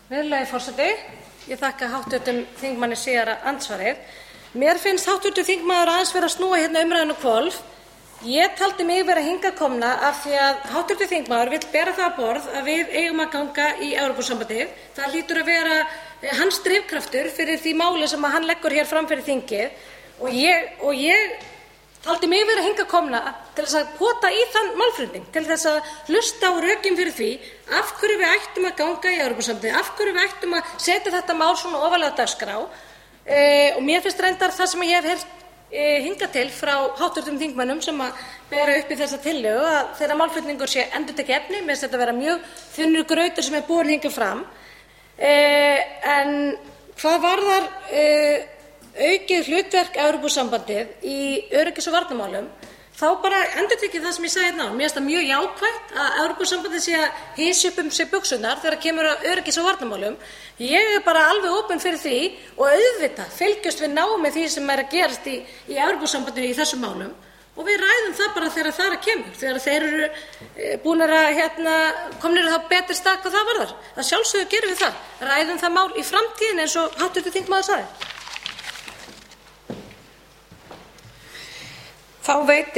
Virðulegi forseti. Ég þakka hv. þingmanni síðara andsvarið. Mér finnst hv. þingmaður aðeins vera að snúa hérna umræðuna á hvolf. Ég taldi mig vera hingað komna af því að hv. þingmaður vill bera það á borð að við eigum að ganga í Evrópusambandið. Það hlýtur að vera hans drifkraftur fyrir því máli sem hann leggur hér fram fyrir þingið og ég taldi mig vera hingað komna til þess að pota í þann málflutning, til þess að hlusta á rökin fyrir því af hverju við ættum að ganga í Evrópusambandið, af hverju við ættum að setja þetta mál svona ofarlega á dagskrá. Og mér finnst reyndar það sem ég hef heyrt hingað til frá hv. þingmönnum sem bera upp í þessa tillögu að þeirra málflutningur sé endurtekið efni. Mér finnst þetta vera mjög þunnur grautur sem borinn hingað fram. En hvað varðar aukið hlutverk Evrópusambandið í öryggis- og varnarmálum, þá bara endurtek ég það sem ég sagði hérna áðan. Mér finnst það mjög jákvætt að Evrópusambandið sé að hysja upp sig buxurnar þegar kemur að öryggis- og varnarmálum. Ég er bara alveg opin fyrir því og auðvitað fylgjumst við náið því sem er að gerast í Evrópusambandinu í þessum málum og við ræðum það bara þegar þar kemur, þegar þeir eru búnir að komnir á betri stað hvað það varðar. Að sjálfsögðu gerum við það. Ræðum það mál í framtíðinni eins og hv. þingmaður sagði. Þá veit